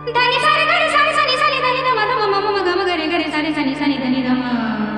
धनी सारे गरे सारे सनी सनी धनी धमा धमा मम मग म गरे गरे सारे सनी सनी धनी धमा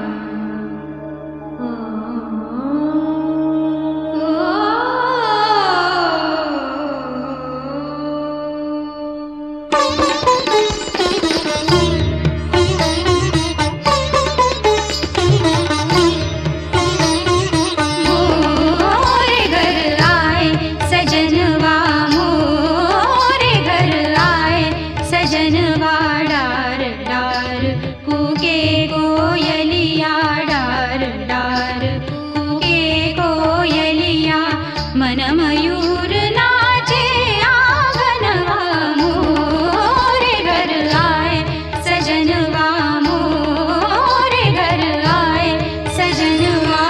मयूर नाचे आंगनवा मोरे घर आए सजनवा मोरे घर आए सजनवा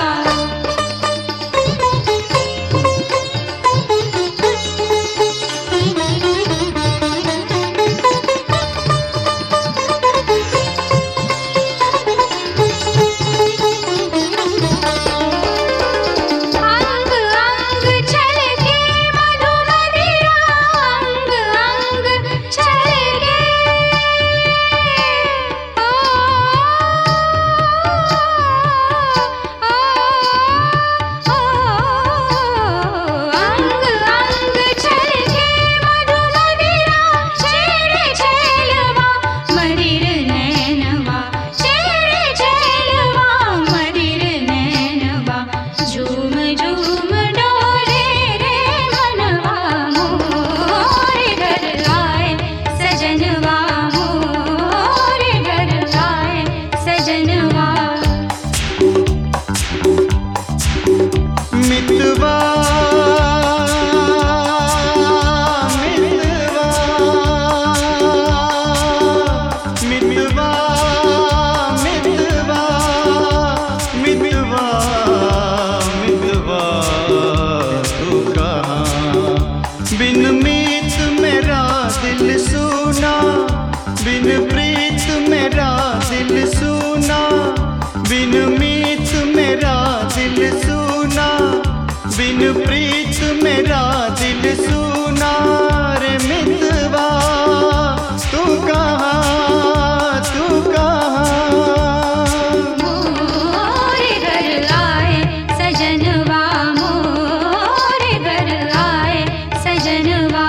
बिन मीत मेरा दिल सूना, बिन प्रीत मेरा दिल सूना, बिन मीत मेरा दिल सूना, बिन प्रीत मेरा दिल सूना। रे मितवा तू कहाँ, तू कहाँ? मोरे घर आए सजनवा मोरे घर आए सजनवा।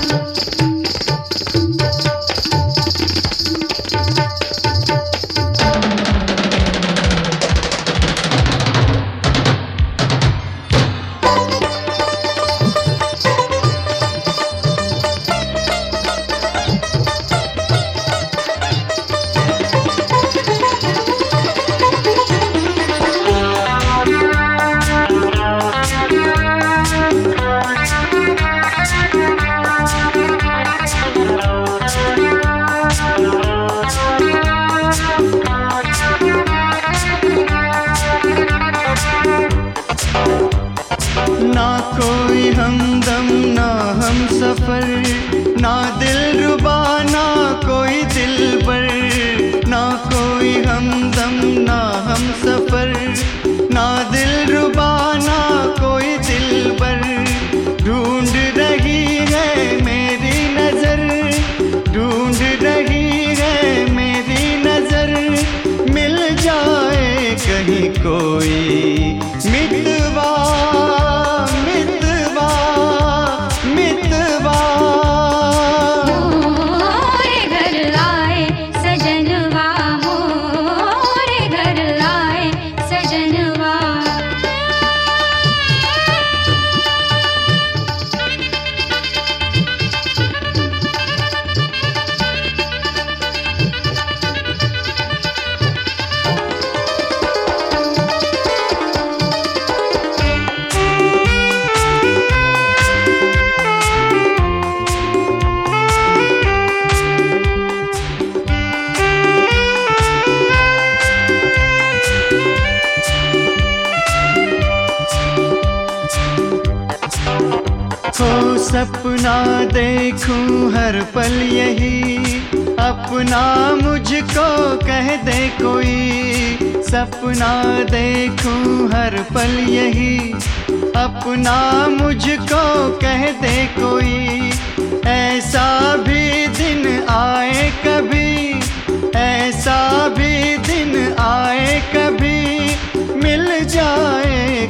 ना कोई हमदम ना हम सफर, ना दिल रुबा ना कोई दिलबर, ना कोई हमदम ना हम सफर, ना दिल रुबा ना कोई दिलबर। ढूंढ रही है मेरी नजर, ढूंढ रही है मेरी नजर, मिल जाए कहीं कोई मितवा, मितवा, मितवा। मोरे घर आए सजनवा मोरे घर आए सजनवा। हो सपना देखूं हर पल यही, अपना मुझको कह दे कोई। सपना देखूं हर पल यही, अपना मुझको कह दे कोई। ऐसा भी दिन आ